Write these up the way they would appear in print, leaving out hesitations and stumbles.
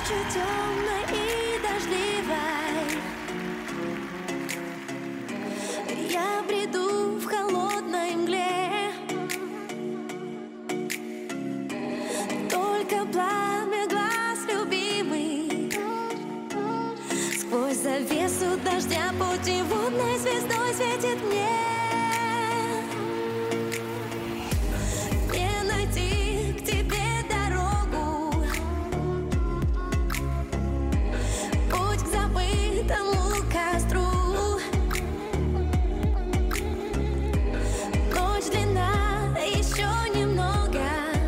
ночью темной и дождливой я бреду в холодной мгле. Только пламя глаз любимый сквозь завесу дождя путеводной звездой светит мне. Не найти к тебе дорогу, путь к забытому костру. Ночь длинна, еще немного,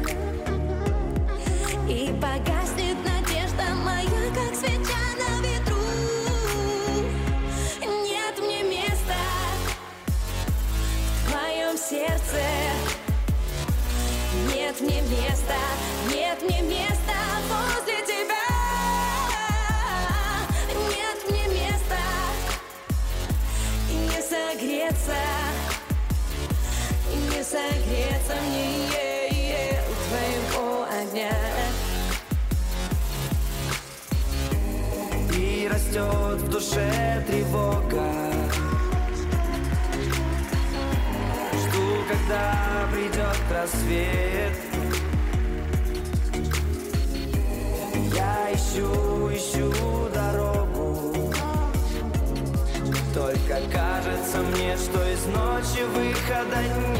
и погаснет надежда моя, как свеча на ветру. Нет мне места в твоем сердце. Нет мне места, нет мне места возле тебя. Нет мне места не согреться, не согреться мне у твоего огня. И растет в душе тревога. Жду, когда придет рассвет. Я ищу дорогу. Только кажется мне, что из ночи выхода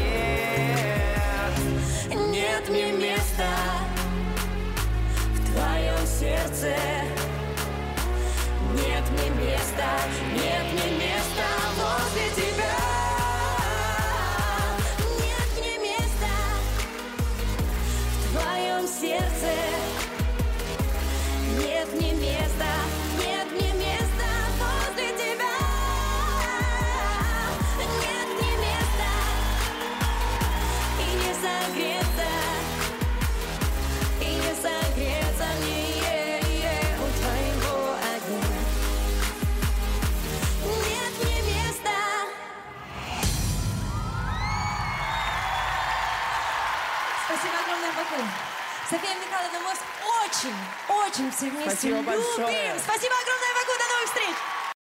нет. Нет мне места в твоем сердце. Нет мне места, нет мне места возле тебя. Нет мне места в твоем сердце. Нет мне места, нет мне места возле тебя. Нет мне места и не согреться, и не согреться мне у твоего огня. Нет мне места. Спасибо огромное, Баку. София Михайловна, мы вас очень всех вместе Спасибо любим. большое. Спасибо огромное, Баку. До новых встреч.